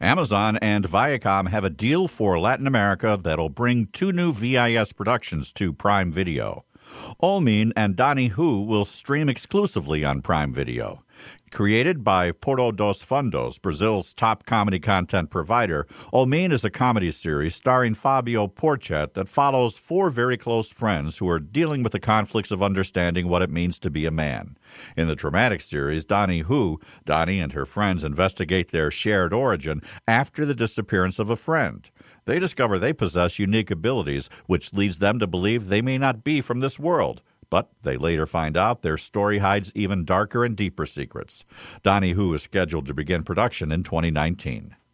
Amazon and Viacom have a deal for Latin America that'll bring 2 new VIS productions to Prime Video. Olmin and Donnie Hu will stream exclusively on Prime Video. Created by Porto dos Fundos, Brazil's top comedy content provider, Olmin is a comedy series starring Fabio Porchat that follows 4 very close friends who are dealing with the conflicts of understanding what it means to be a man. In the dramatic series, Donnie and her friends investigate their shared origin after the disappearance of a friend. They discover they possess unique abilities, which leads them to believe they may not be from this world. But they later find out their story hides even darker and deeper secrets. Donnie is scheduled to begin production in 2019.